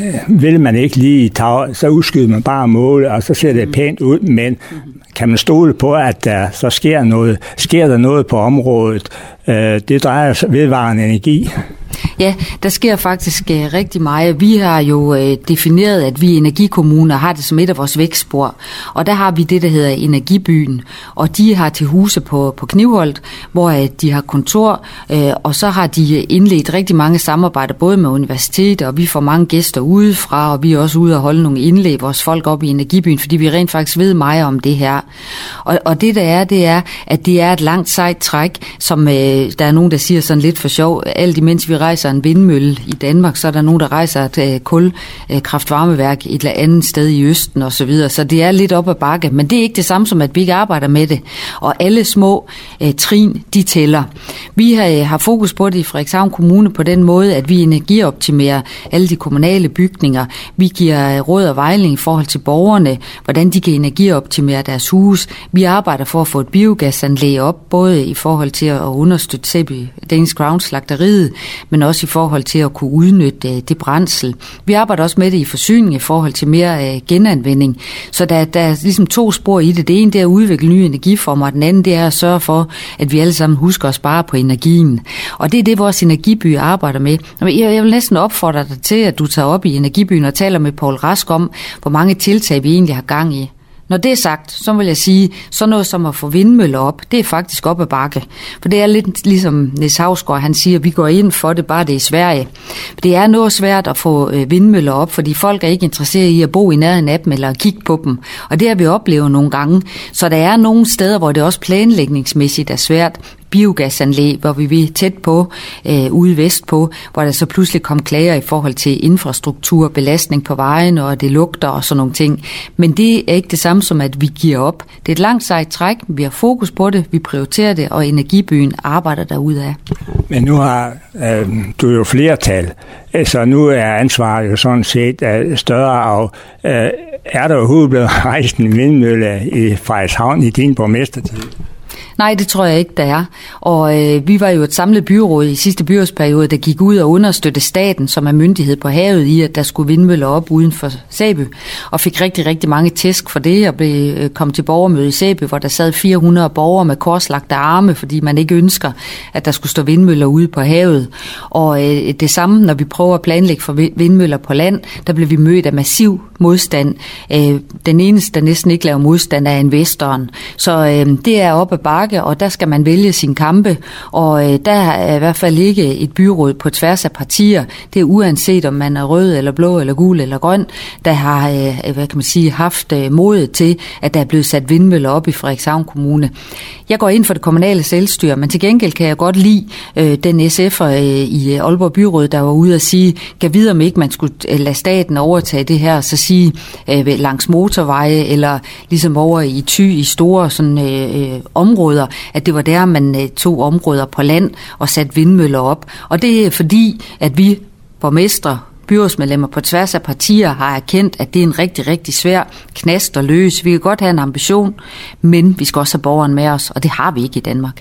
vil man ikke lige tage, så udskyder man bare målet, og så ser det pænt ud, men kan man stole på, at der så sker noget, sker der noget på området? Øh, det drejer sig vedvarende energi. Ja, der sker faktisk uh, rigtig meget. Vi har jo uh, defineret, at vi energikommuner har det som et af vores vækstspor, og der har vi det, der hedder Energibyen, og de har til huse på, på Knivholt, hvor uh, de har kontor, uh, og så har de indledt rigtig mange samarbejder, både med universiteter, og vi får mange gæster udefra, og vi er også ude og holde nogle indlæg, vores folk op i Energibyen, fordi vi rent faktisk ved meget om det her. Og, og det der er, det er, at det er et langt sejt træk, som uh, der er nogen, der siger sådan lidt for sjov, alt imens vi rejser en vindmølle i Danmark, så er der nogen, der rejser et uh, kulkraftvarmeværk et eller andet sted i Østen og så videre. Så det er lidt op ad bakke, men det er ikke det samme som, at vi ikke arbejder med det. Og alle små uh, trin, de tæller. Vi har, uh, har fokus på det i Frederikshavn Kommune på den måde, at vi energioptimerer alle de kommunale bygninger. Vi giver råd og vejledning i forhold til borgerne, hvordan de kan energioptimere deres hus. Vi arbejder for at få et biogasanlæg op, både i forhold til at understøtte Sæby Danish Crown slagteriet, men også i forhold til at kunne udnytte det brændsel. Vi arbejder også med det i forsyning i forhold til mere genanvending. Så der, der er ligesom to spor i det. Det ene det er at udvikle nye energiformer, og den anden det er at sørge for, at vi alle sammen husker at spare på energien. Og det er det, vores energiby arbejder med. Jeg vil næsten opfordre dig til, at du tager op i Energibyen og taler med Poul Rask om, hvor mange tiltag vi egentlig har gang i. Når det er sagt, så vil jeg sige, så noget som at få vindmøller op, det er faktisk op ad bakke. For det er lidt ligesom Niels Hausgaard, han siger, at vi går ind for det, bare det er i Sverige. Det er noget svært at få vindmøller op, fordi folk er ikke interesseret i at bo i nærheden af dem eller at kigge på dem. Og det har vi oplevet nogle gange. Så der er nogle steder, hvor det også planlægningsmæssigt er svært. Biogasanlæg, hvor vi er tæt på, øh, ude vestpå, hvor der så pludselig kom klager i forhold til infrastruktur, belastning på vejen, og det lugter og sådan nogle ting. Men det er ikke det samme som, at vi giver op. Det er et langt sejt træk, vi har fokus på det, vi prioriterer det, og Energibyen arbejder derudad. Men nu har øh, du jo flertal, så nu er ansvaret jo sådan set øh, større, og øh, er der overhovedet blevet rejst en vindmølle i Frederikshavn i din borgmestertid? Nej, det tror jeg ikke, der er. Og øh, vi var jo et samlet byråd i sidste byrådsperiode, der gik ud og understøtte staten, som er myndighed på havet, i at der skulle vindmøller op uden for Sæby, og fik rigtig, rigtig mange tæsk for det, og blev øh, kom til borgermøde i Sæby, hvor der sad fire hundrede borgere med korslagte arme, fordi man ikke ønsker, at der skulle stå vindmøller ude på havet. Og øh, det samme, når vi prøver at planlægge for vindmøller på land, der blev vi mødt af massiv modstand. Øh, den eneste, der næsten ikke laver modstand, er investoren. Så øh, det er op ad bakke, og der skal man vælge sine kampe, og øh, der er i hvert fald ikke et byråd på tværs af partier. Det er uanset om man er rød eller blå eller gul eller grøn, der har øh, hvad kan man sige, haft øh, modet til, at der er blevet sat vindmøller op i Frederikshavn Kommune. Jeg går ind for det kommunale selvstyre, men til gengæld kan jeg godt lide øh, den S F'er øh, i Aalborg Byråd, der var ude at sige, kan vide om ikke man skulle øh, lade staten overtage det her, så sige øh, langs motorveje, eller ligesom over i Thy i store sådan, øh, områder, at det var der, man øh, tog områder på land og satte vindmøller op. Og det er fordi, at vi borgmestre, byrådsmedlemmer på tværs af partier har erkendt, at det er en rigtig, rigtig svær knast at løse. Vi kan godt have en ambition, men vi skal også have borgeren med os, og det har vi ikke i Danmark.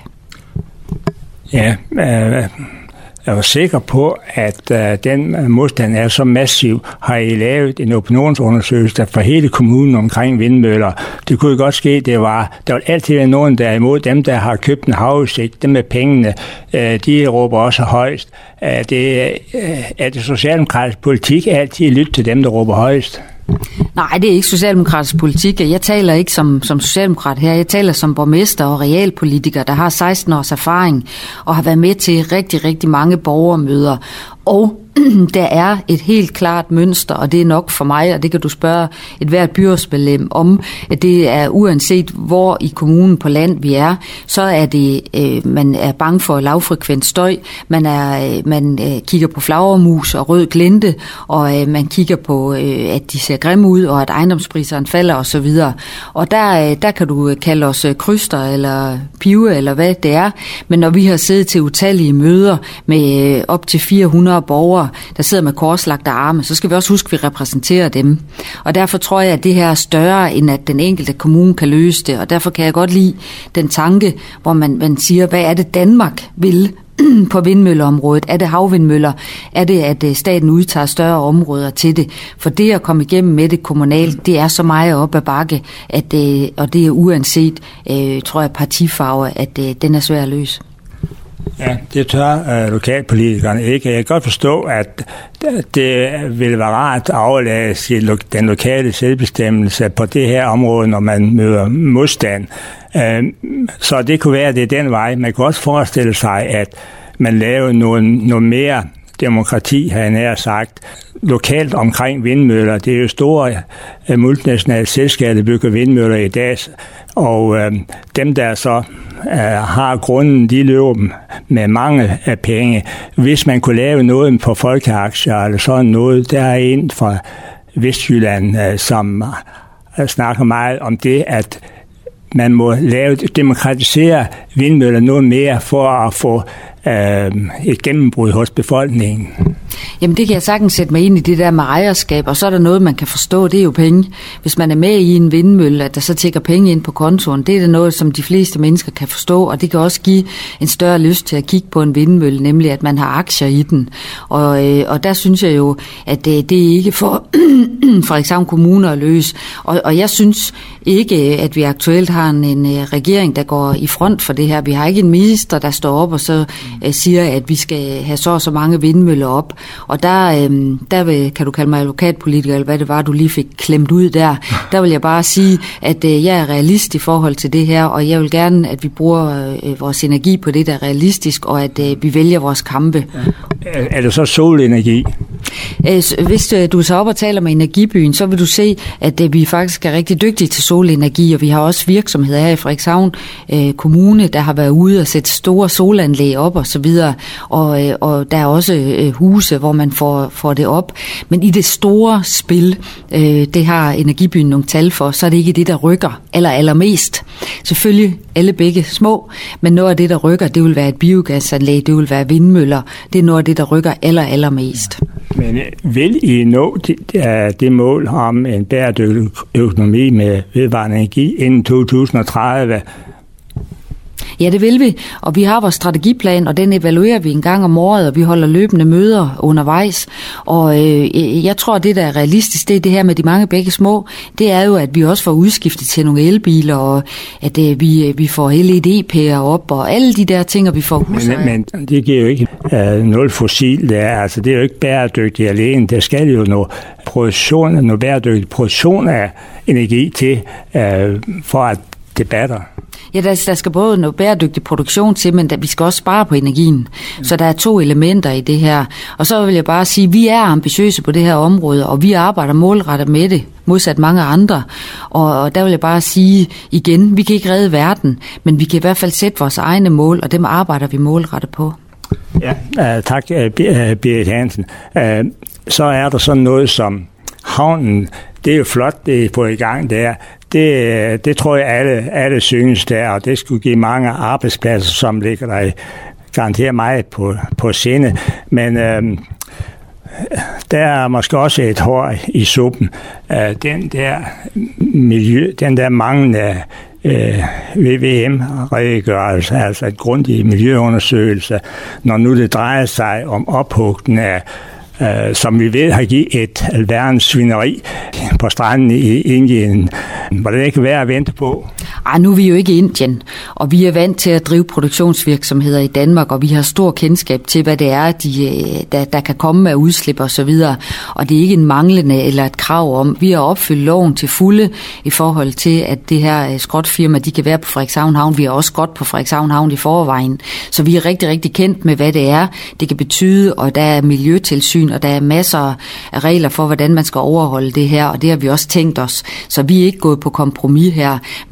Ja, øh, jeg var sikker på, at øh, den modstand er så massiv. Har I lavet en opinionsundersøgelse for hele kommunen omkring vindmøller? Det kunne godt ske, det var, der vil altid være nogen, der er imod dem, der har købt en havudsigt. Dem med pengene, øh, de råber også højst. Er det, øh, er det socialdemokratisk politik altid lytte til dem, der råber højst? Nej, det er ikke socialdemokratisk politik. Jeg taler ikke som, som socialdemokrat her. Jeg taler som borgmester og realpolitiker, der har seksten års erfaring og har været med til rigtig, rigtig mange borgermøder. Og der er et helt klart mønster, og det er nok for mig, og det kan du spørge et hvert byrådsmedlem om, at det er uanset hvor i kommunen på land vi er, så er det, øh, man er bange for lavfrekvent støj, man, er, øh, man øh, kigger på flagermus og rød glente, og øh, man kigger på, øh, at de ser grimme ud, og at ejendomspriserne falder osv. Og der, øh, der kan du kalde os kryster eller pive, eller hvad det er, men når vi har siddet til utallige møder med øh, op til fire hundrede borgere, der sidder med korslagte arme, så skal vi også huske, at vi repræsenterer dem. Og derfor tror jeg, at det her er større, end at den enkelte kommune kan løse det. Og derfor kan jeg godt lide den tanke, hvor man, man siger, hvad er det Danmark vil på vindmølleområdet? Er det havvindmøller? Er det, at staten udtager større områder til det? For det at komme igennem med det kommunalt, det er så meget op ad bakke, at, og det er uanset, tror jeg, partifarve, at den er svær at løse. Ja, det tør øh, lokalpolitikerne ikke. Jeg kan godt forstå, at det vil være rart at overlade den lokale selvbestemmelse på det her område, når man møder modstand. Øh, så det kunne være, at det er den vej. Man kan også forestille sig, at man laver noget, noget mere demokrati, har jeg nær sagt, lokalt omkring vindmøller. Det er jo store uh, multinationale selskaber, der bygger vindmøller i dag, og uh, dem, der så uh, har grunden, de løber med mange af penge. Hvis man kunne lave noget på folkeaktier, eller sådan noget, der er en fra Vestjylland, uh, som uh, snakker meget om det, at man må lave, demokratisere vindmøller noget mere for at få øh, et gennembrud hos befolkningen. Jamen det kan jeg sagtens sætte mig ind i det der med ejerskab, og så er der noget, man kan forstå, det er jo penge. Hvis man er med i en vindmølle, at der så tækker penge ind på kontoen, det er da noget, som de fleste mennesker kan forstå, og det kan også give en større lyst til at kigge på en vindmølle, nemlig at man har aktier i den. Og, øh, og der synes jeg jo, at det, det er ikke for Frederikshavn Kommune at løse. Og, og jeg synes ikke, at vi aktuelt har en, en regering, der går i front for det her. Vi har ikke en minister, der står op og så øh, siger, at vi skal have så og så mange vindmøller op. Og der, øh, der vil, kan du kalde mig lokalpolitiker, eller hvad det var, du lige fik klemt ud der. Der vil jeg bare sige, at øh, jeg er realist i forhold til det her, og jeg vil gerne, at vi bruger øh, vores energi på det, der er realistisk, og at øh, vi vælger vores kampe. Er, er det så solenergi? Øh, hvis øh, du så op og taler med Energibyen, så vil du se, at øh, vi faktisk er rigtig dygtige til solenergi, og vi har også virksomheder her i Frederikshavn øh, Kommune, der har været ude og sætte store solanlæg op og så videre, og, øh, og der er også øh, huse, hvor man får, får det op. Men i det store spil, øh, det har Energibyen nogle tal for, så er det ikke det, der rykker aller, allermest. Selvfølgelig alle begge små, men noget af det, der rykker, det vil være et biogasanlæg, det vil være vindmøller, det er noget af det, der rykker aller, allermest. Men vil I nå det, det mål om en bæredygtig økonomi med vedvarende energi inden to tusind og tredive? Ja, det vil vi, og vi har vores strategiplan, og den evaluerer vi en gang om året, og vi holder løbende møder undervejs. Og øh, jeg tror, det der er realistisk, det er det her med de mange begge små, det er jo, at vi også får udskiftet til nogle elbiler, og at øh, vi, vi får L E D-pærer op, og alle de der ting, og vi får husejere. Men, men det giver jo ikke uh, nul fossil, der. Altså, det er jo ikke bæredygtigt alene. Der skal jo noget produktion, noget bæredygtig produktion af energi til, uh, for at det batter. Ja, der, der skal både noget bæredygtig produktion til, men der, vi skal også spare på energien. Mm. Så der er to elementer i det her. Og så vil jeg bare sige, at vi er ambitiøse på det her område, og vi arbejder målrettet med det, modsat mange andre. Og, og der vil jeg bare sige igen, vi kan ikke redde verden, men vi kan i hvert fald sætte vores egne mål, og dem arbejder vi målrettet på. Ja, uh, tak, uh, Berit Hansen. Uh, så er der sådan noget som havnen. Det er jo flot, det er på i gang der. Det, det tror jeg, alle, alle synes der, og det skulle give mange arbejdspladser, som ligger der garanteret meget på, på sinde. Men øhm, der er måske også et hår i suppen. Øh, den der miljø, den der manglende øh, V V M-redegørelse, altså et grundig miljøundersøgelse, når nu det drejer sig om ophugning af Uh, som vi ved har givet et alverdens svineri på stranden i Indien. Var det ikke værd at vente på? Ej, nu er vi jo ikke i Indien, og vi er vant til at drive produktionsvirksomheder i Danmark, og vi har stor kendskab til, hvad det er, de, der, der kan komme af udslip og så videre. Og det er ikke en manglende eller et krav om. Vi har opfyldt loven til fulde i forhold til, at det her skrotfirma, de kan være på Frederikshavn Havn. Vi er også godt på Frederikshavn Havn i forvejen. Så vi er rigtig, rigtig kendt med, hvad det er, det kan betyde, og der er miljøtilsyn, og der er masser af regler for, hvordan man skal overholde det her, og det har vi også tænkt os. Så vi er ikke gået på kompromis her. Man kan altid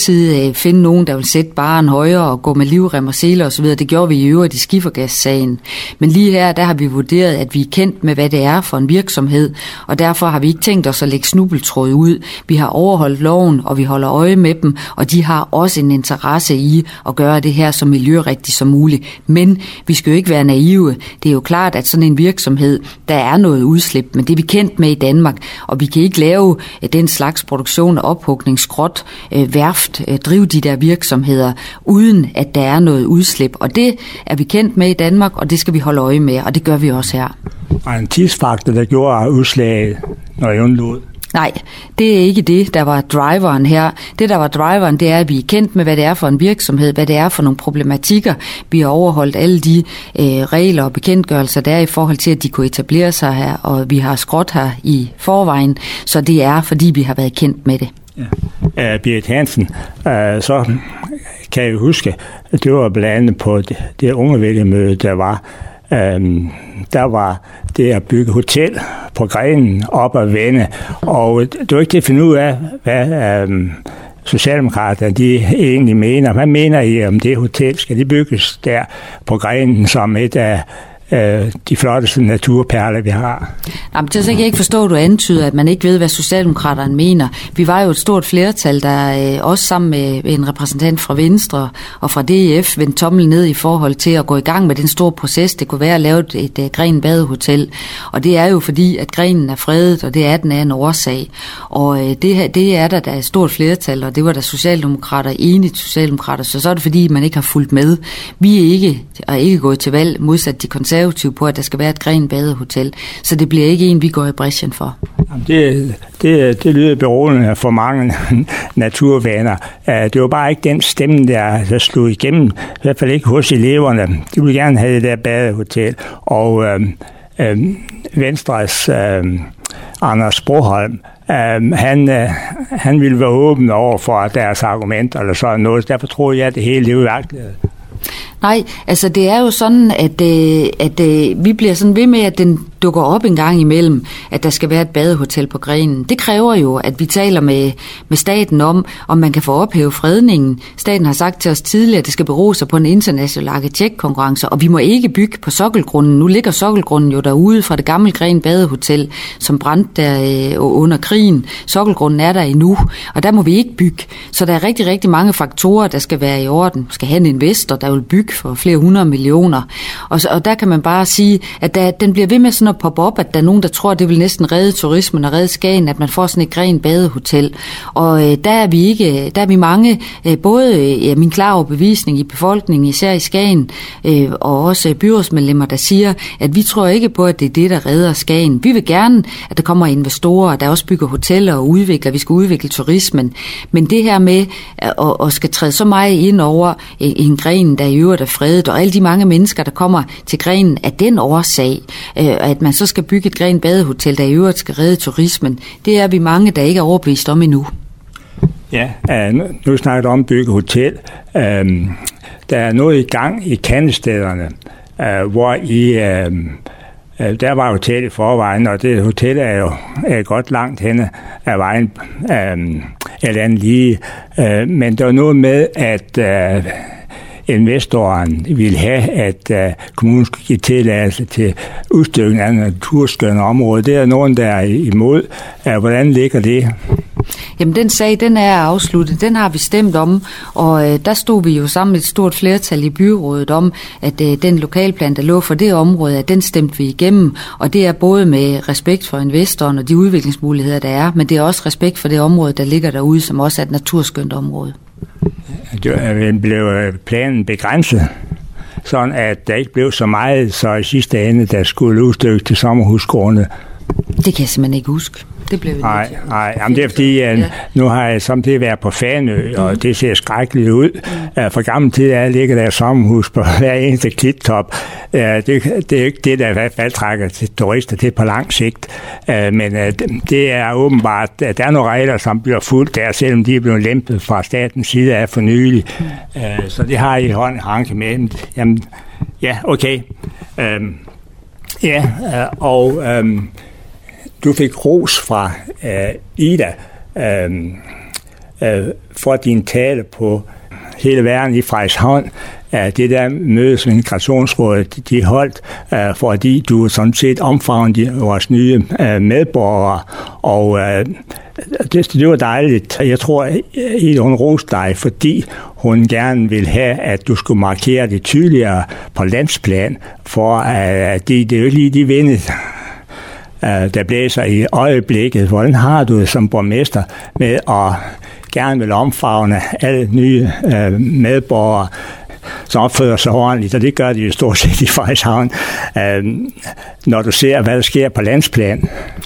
altid øh, finde nogen, der vil sætte barren højere og gå med livrem og seler osv. Det gjorde vi i øvrigt i skifergassagen. Men lige her, der har vi vurderet, at vi er kendt med, hvad det er for en virksomhed, og derfor har vi ikke tænkt os at lægge snubeltråd ud. Vi har overholdt loven, og vi holder øje med dem, og de har også en interesse i at gøre det her så miljørigtigt som muligt. Men vi skal jo ikke være naive. Det er jo klart, at sådan en virksomhed, der er noget udslip, men det er vi kendt med i Danmark, og vi kan ikke lave den slags produktion af ophugning, skrot, værft, drive de der virksomheder, uden at der er noget udslip. Og det er vi kendt med i Danmark, og det skal vi holde øje med, og det gør vi også her. Og en tidsfaktor, der gjorde udslaget, når jeg undlod? Nej, det er ikke det, der var driveren her. Det, der var driveren, det er, at vi er kendt med, hvad det er for en virksomhed, hvad det er for nogle problematikker. Vi har overholdt alle de øh, regler og bekendtgørelser, der er i forhold til, at de kunne etablere sig her, og vi har skråt her i forvejen, så det er, fordi vi har været kendt med det. Ja. Uh, Berit Hansen, uh, så kan jeg huske, at det var blandt andet på det, det ungevælgermøde, der var. Um, der var det at bygge hotel på grenen op ad vende, og det var ikke til at finde ud af, hvad um, Socialdemokraterne de egentlig mener. Hvad mener I om det hotel? Skal det bygges der på grenen som et af de flotteste naturperler, vi har? Jamen, til så kan jeg ikke forstå, at du antyder, at man ikke ved, hvad Socialdemokraterne mener. Vi var jo et stort flertal, der øh, også sammen med en repræsentant fra Venstre og fra D F vendte tommel ned i forhold til at gå i gang med den store proces, det kunne være at lave et, et, et Grenen Badehotel. Og det er jo fordi, at grenen er fredet, og det er den af en årsag. Og øh, det, her, det er der, der er et stort flertal, og det var der Socialdemokrater, enigt Socialdemokrater, så så er det fordi, man ikke har fulgt med. Vi er ikke, er ikke gået til valg modsat de konservative på, at der skal være et Grenen Badehotel. Så det bliver ikke en, vi går i brechen for. Det, det, det lyder beroligende for mange naturvaner. Det var bare ikke den stemme, der, der slog igennem. I hvert fald ikke hos eleverne. De ville gerne have det der badehotel. Og øh, øh, Venstres øh, Anders Broholm, øh, han, øh, han ville være åben over for deres argumenter eller sådan noget. Derfor tror jeg, at det hele er udværket. Nej, altså det er jo sådan, at, øh, at øh, vi bliver sådan ved med, at den dukker op en gang imellem, at der skal være et badehotel på grenen. Det kræver jo, at vi taler med, med staten om, om man kan få ophævet fredningen. Staten har sagt til os tidligere, at det skal bero sig på en international arkitektkonkurrence, og vi må ikke bygge på sokkelgrunden. Nu ligger sokkelgrunden jo derude fra det gamle Grenen Badehotel, som brændte der øh, under krigen. Sokkelgrunden er der endnu, og der må vi ikke bygge. Så der er rigtig, rigtig mange faktorer, der skal være i orden. Vi skal have en investor, der vil bygge for flere hundrede millioner. Og, så, og der kan man bare sige, at der, den bliver ved med sådan at poppe op, at der er nogen, der tror, at det vil næsten redde turismen og redde Skagen, at man får sådan et Grenen Badehotel. Og øh, der er vi ikke, der er vi mange, øh, både øh, min klare overbevisning i befolkningen, især i Skagen, øh, og også byrådsmedlemmer, der siger, at vi tror ikke på, at det er det, der redder Skagen. Vi vil gerne, at der kommer investorer, der også bygger hoteller og udvikler, vi skal udvikle turismen. Men det her med at, at skal træde så meget ind over en gren, der i øvrigt er fredet, og alle de mange mennesker, der kommer til grenen af den årsag, at man så skal bygge et Grenen Badehotel, der i øvrigt skal redde turismen, det er vi mange, der ikke er overbevist om endnu. Ja, nu snakker du om bygge hotel. Der er noget i gang i Kandestederne, hvor i der var hotel i forvejen, og det hotel er jo er godt langt henne af vejen, eller andet lige. Men der var noget med, at investoren ville have, at uh, kommunen skulle give tilladelse til udstykning af naturskønne område. Det er nogen, der er imod. Uh, hvordan ligger det? Jamen, den sag, den er afsluttet. Den har vi stemt om, og øh, der stod vi jo sammen med et stort flertal i byrådet om, at øh, den lokalplan, der lå for det område, at den stemte vi igennem, og det er både med respekt for investoren og de udviklingsmuligheder, der er, men det er også respekt for det område, der ligger derude, som også er et naturskønt område. Det blev planen begrænset, sådan at der ikke blev så meget, så i sidste ende, der skulle udstykkes til sommerhusgrunde. Det kan jeg simpelthen ikke huske. Det blev nej, nej. Jamen, det er fordi, at ja. Nu har jeg samtidig været på Fanø, og mm. det ser skrækkeligt ud. Mm. For gammel tid er ligger der sommerhus på hver eneste klittop. Det, det er ikke det, der i hvert fald trækker til turister til på lang sigt. Men det er åbenbart, at der er nogle regler, som bliver fuldt der, selvom de er blevet lempet fra statens side af for nylig. Mm. Så det har I hånd i hanke med. Jamen, ja, okay. Ja, og du fik ros fra øh, Ida, øh, øh, for din tale på hele verden i Frederikshavn. Det der møde, som Integrationsrådet de holdt, fordi du sådan set omfavnede vores nye medborgere, og det, det var dejligt. Jeg tror, at hun roste dig, fordi hun gerne ville have, at du skulle markere det tydeligere på landsplan, for at det, det er jo ikke lige de vinde, der blæser i øjeblikket. Hvordan har du det som borgmester med at gerne vil omfavne alle nye medborgere, som opfører sig ordentligt, og det gør de jo stort set i Frederikshavn, øh, når du ser, hvad der sker på landsplan?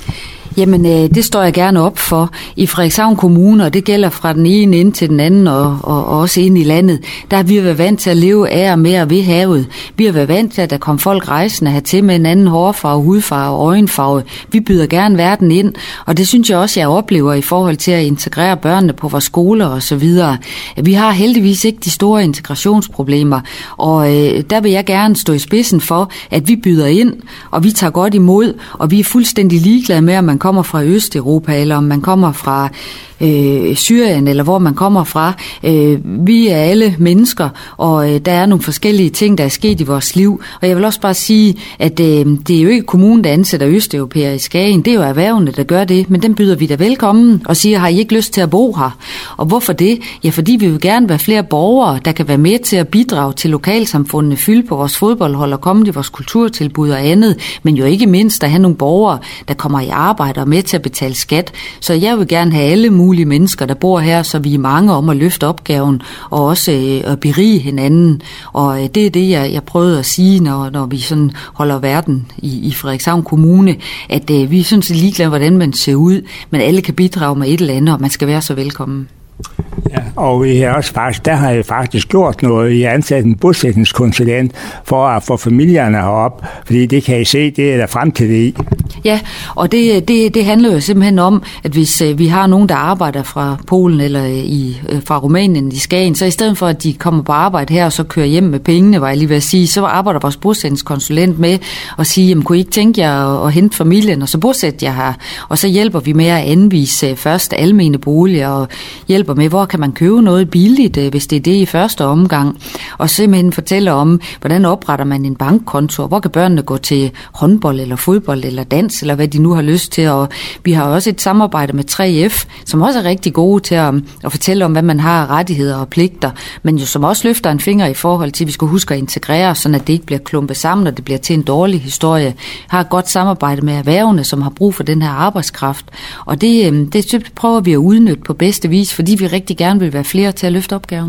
Jamen, øh, det står jeg gerne op for. I Frederikshavn Kommune, og det gælder fra den ene ind til den anden, og, og, og også ind i landet, der har vi været vant til at leve af og med og ved havet. Vi har været vant til, at der kom folk rejsende hertil med en anden hårfarve, hudfarve og øjenfarve. Vi byder gerne verden ind, og det synes jeg også, jeg oplever i forhold til at integrere børnene på vores skoler og så videre. Vi har heldigvis ikke de store integrationsproblemer, og øh, der vil jeg gerne stå i spidsen for, at vi byder ind, og vi tager godt imod, og vi er fuldstændig ligeglade med, om man kommer fra Østeuropa, eller om man kommer fra øh, Syrien, eller hvor man kommer fra. Øh, vi er alle mennesker, og øh, der er nogle forskellige ting, der er sket i vores liv. Og jeg vil også bare sige, at øh, det er jo ikke kommunen, der ansætter østeuropæere i Skagen. Det er jo erhvervene, der gør det, men dem byder vi da velkommen og siger, har I ikke lyst til at bo her? Og hvorfor det? Ja, fordi vi vil gerne være flere borgere, der kan være med til at bidrage til lokalsamfundene, fylde på vores fodboldhold og komme til vores kulturtilbud og andet, men jo ikke mindst at have nogle borgere, der kommer i arbejde og med til at betale skat. Så jeg vil gerne have alle mulige mennesker, der bor her, så vi er mange om at løfte opgaven og også øh, at berige hinanden. Og øh, det er det, jeg, jeg prøvede at sige, når, når vi sådan holder verden i, i Frederikshavn Kommune, at øh, vi synes ligeglade, hvordan man ser ud, men alle kan bidrage med et eller andet, og man skal være så velkommen. Ja, og vi har også faktisk, der har jeg faktisk gjort noget. I ansat en bosætningskonsulent for at få familierne herop, fordi det kan I se, det er der fremtid i. Ja, og det, det, det handler jo simpelthen om, at hvis øh, vi har nogen, der arbejder fra Polen eller i, øh, fra Rumænien i Skagen, så i stedet for, at de kommer på arbejde her og så kører hjem med pengene, var jeg lige ved at sige, så arbejder vores bosætningskonsulent med at sige, jamen, kunne I ikke tænke jer at, at hente familien, og så bosætte jer her, og så hjælper vi med at anvise øh, først almene boliger, og hjælper med, hvor kan man købe noget billigt, øh, hvis det er det i første omgang, og simpelthen fortæller om, hvordan opretter man en bankkonto, hvor kan børnene gå til håndbold eller fodbold eller dans, eller hvad de nu har lyst til. Og vi har også et samarbejde med tre F, som også er rigtig gode til at, at fortælle om, hvad man har af rettigheder og pligter, men jo som også løfter en finger i forhold til, at vi skal huske at integrere, sådan at det ikke bliver klumpet sammen, og det bliver til en dårlig historie. Har et godt samarbejde med erhvervene, som har brug for den her arbejdskraft. Og det, det prøver vi at udnytte på bedste vis, fordi vi rigtig gerne vil være flere til at løfte opgaven.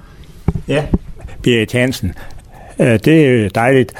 Ja, Berit Hansen, det er jo dejligt.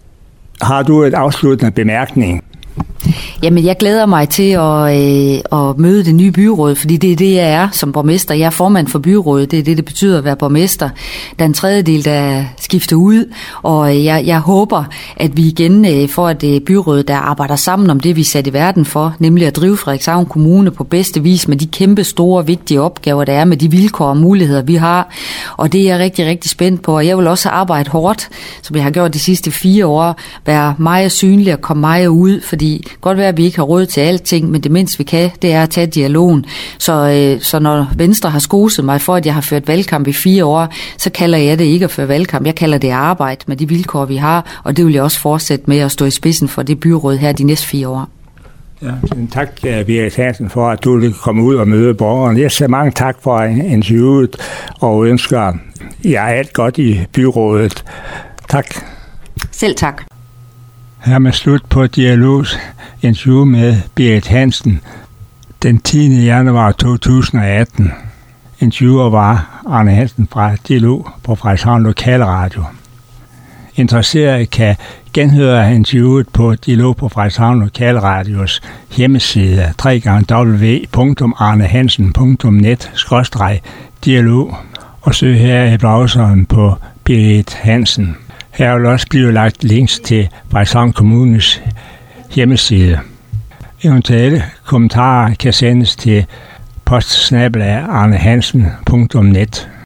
Har du et afsluttende bemærkning? Jamen, jeg glæder mig til at, øh, at møde det nye byråd, fordi det er det, jeg er som borgmester. Jeg er formand for byrådet, det er det, det betyder at være borgmester. Der er en tredjedel, der skifter ud, og jeg, jeg håber, at vi igen øh, får et byråd, der arbejder sammen om det, vi er sat i verden for, nemlig at drive Frederikshavn Kommune på bedste vis med de kæmpe store, vigtige opgaver, der er, med de vilkår og muligheder, vi har. Og det er jeg rigtig, rigtig spændt på, og jeg vil også arbejde hårdt, som jeg har gjort de sidste fire år, være meget synlig og komme meget ud, fordi godt være, at vi ikke har råd til alting, men det mindste vi kan, det er at tage dialogen. Så, øh, så når Venstre har skoset mig for, at jeg har ført valgkamp i fire år, så kalder jeg det ikke at føre valgkamp. Jeg kalder det arbejde med de vilkår, vi har, og det vil jeg også fortsætte med at stå i spidsen for det byråd her de næste fire år. Ja, tak, Berit Hansen, for at du vil komme ud og møde borgerne. Jeg siger mange tak for interviewet, og ønsker jer alt godt i byrådet. Tak. Selv tak. Her med slut på Dialogs interview med Berit Hansen den tiende januar to tusind og atten. Interviewer var Arne Hansen fra Dialog på Frederikshavn Lokalradio. Interesserede kan genhøre interviewet på Dialog på Frederikshavn Lokalradios hjemmeside w w w punktum arnehansen punktum net skråstreg dialog og søg her i browseren på Berit Hansen. Her vil også blive lagt links til Frederikshavn Kommunes hjemmeside. Eventuelle kommentarer kan sendes til post snabel-a arnehansen punktum net.